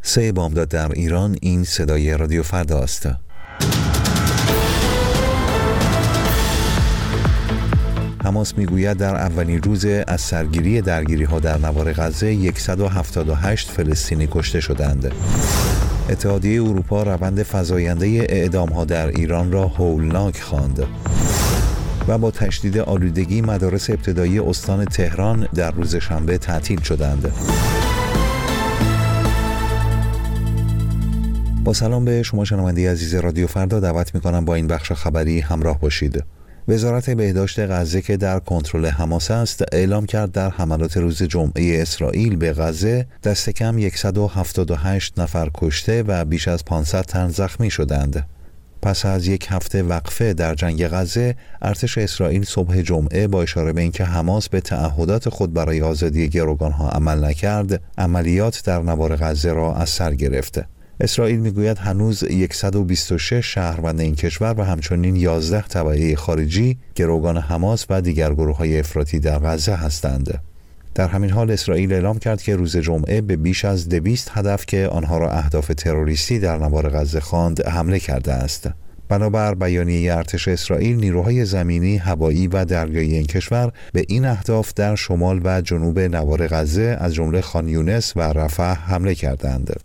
3 بامداد در ایران. این صدای رادیو فردا است. حماس میگوید در اولین روز از سرگیری درگیری‌ها در نوار غزه 178 فلسطینی کشته شدند. اتحادیه اروپا روند فزاینده اعدام‌ها در ایران را هولناک خواند. و با تشدید آلودگی مدارس ابتدایی استان تهران در روز شنبه تعطیل شدند. با سلام به شما شنونده عزیز رادیو فردا، دعوت می‌کنم با این بخش خبری همراه باشید. وزارت بهداشت غزه که در کنترل حماس است اعلام کرد در حملات روز جمعه اسرائیل به غزه دست کم 178 نفر کشته و بیش از 500 تن زخمی شدند. پس از یک هفته وقفه در جنگ غزه، ارتش اسرائیل صبح جمعه با اشاره به اینکه حماس به تعهدات خود برای آزادی گروگانها عمل نکرد، عملیات در نوار غزه را از سر گرفته. اسرائیل میگوید هنوز 126 شهروند این کشور و همچنین 11 تبعه خارجی گروگان حماس و دیگر گروه‌های افراطی در غزه هستند. در همین حال اسرائیل اعلام کرد که روز جمعه به بیش از 200 هدف که آنها را اهداف تروریستی در نوار غزه خواند حمله کرده است. بنابر بیانیه ارتش اسرائیل، نیروهای زمینی، هوایی و دریایی این کشور به این اهداف در شمال و جنوب نوار غزه از جمله خان یونس و رفح حمله کردند.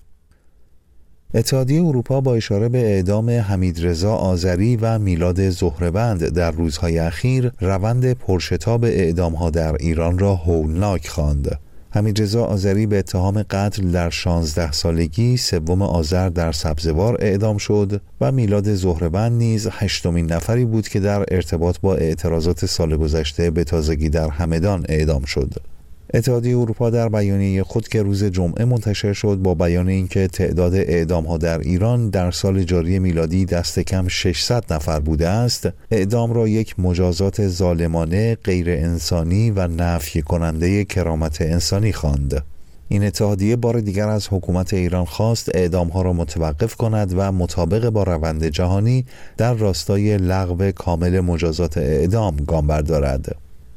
اتحادیه اروپا با اشاره به اعدام حمیدرضا آذری و میلاد زهره‌وند در روزهای اخیر روند پرشتاب اعدام‌ها در ایران را هولناک خواند. حمیدرضا آذری به اتهام قتل در 16 سالگی 3 آذر در سبزوار اعدام شد و میلاد زهره‌وند نیز 8مین نفری بود که در ارتباط با اعتراضات سال گذشته به تازگی در همدان اعدام شد. اتحادیه اروپا در بیانیه خود که روز جمعه منتشر شد با بیان اینکه تعداد اعدام‌ها در ایران در سال جاری میلادی دست کم 600 نفر بوده است، اعدام را یک مجازات ظالمانه، غیر انسانی و نفی کننده کرامت انسانی خواند. این اتحادیه بار دیگر از حکومت ایران خواست اعدام‌ها را متوقف کند و مطابق با روند جهانی در راستای لغو کامل مجازات اعدام گام بردارد.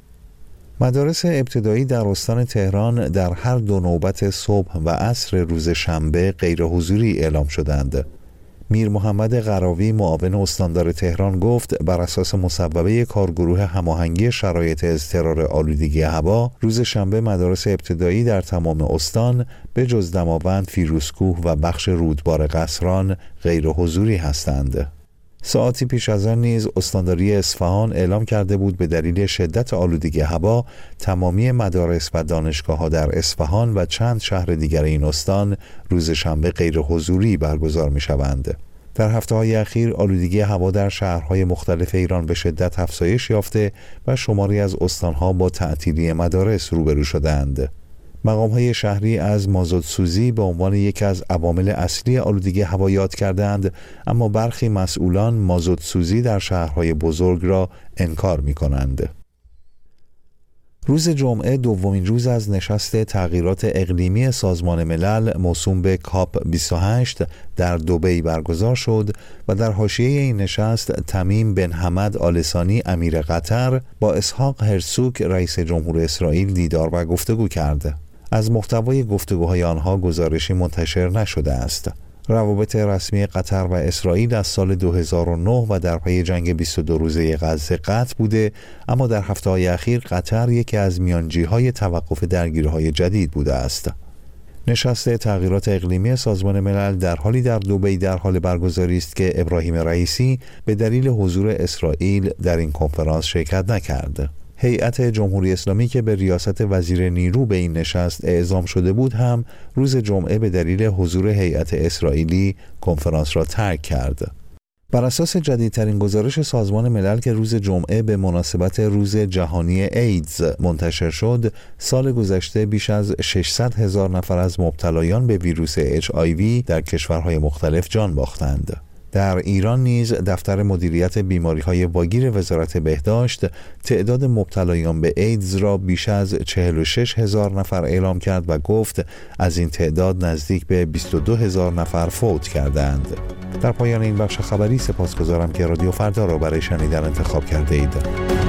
مدارس ابتدایی در استان تهران در هر 2 نوبت صبح و عصر روز شنبه غیر حضوری اعلام شدند. میر محمد قراوی معاون استاندار تهران گفت بر اساس مصوبه کارگروه هماهنگی شرایط اضطرار آلودگی هوا، روز شنبه مدارس ابتدایی در تمام استان به جز دماوند، فیروزکوه و بخش رودبار قصران غیر حضوری هستند. ساعتی پیش از آن نیز استانداری اصفهان اعلام کرده بود به دلیل شدت آلودگی هوا تمامی مدارس و دانشگاه‌ها در اصفهان و چند شهر دیگر این استان روز شنبه غیر حضوری برگزار می‌شوند. در هفته‌های اخیر آلودگی هوا در شهرهای مختلف ایران به شدت افزایش یافته و شماری از استان‌ها با تعطیلی مدارس روبرو شدند. مقام‌های شهری از مازوتسوزی به عنوان یکی از عوامل اصلی آلودگی هوا یاد کردند، اما برخی مسئولان مازوتسوزی در شهرهای بزرگ را انکار می‌کنند. روز جمعه 2مین روز از نشست تغییرات اقلیمی سازمان ملل موسوم به کاپ 28 در دبی برگزار شد و در حاشیه این نشست تمیم بن حمد آل ثانی امیر قطر با اسحاق هرزوگ رئیس جمهور اسرائیل دیدار و گفتگو کرد. از محتوای گفتگوهای آنها گزارشی منتشر نشده است. روابط رسمی قطر و اسرائیل از سال 2009 و در پی جنگ 22 روزه غزه قطع بوده، اما در هفته‌های اخیر قطر یکی از میانجی‌های توقف درگیری‌های جدید بوده است. نشست تغییرات اقلیمی سازمان ملل در حالی در دبی در حال برگزاری است که ابراهیم رئیسی به دلیل حضور اسرائیل در این کنفرانس شرکت نکرد. هیئت جمهوری اسلامی که به ریاست وزیر نیرو به این نشست اعزام شده بود هم روز جمعه به دلیل حضور هیئت اسرائیلی کنفرانس را ترک کرد. بر اساس جدیدترین گزارش سازمان ملل که روز جمعه به مناسبت روز جهانی ایدز منتشر شد، سال گذشته بیش از 600,000 نفر از مبتلایان به ویروس HIV در کشورهای مختلف جان باختند. در ایران نیز دفتر مدیریت بیماری‌های واگیر وزارت بهداشت تعداد مبتلایان به ایدز را بیش از 46,000 نفر اعلام کرد و گفت از این تعداد نزدیک به 22,000 نفر فوت کردند. در پایان این بخش خبری سپاسگزارم که رادیو فردا را برای شنیدن انتخاب کرده اید.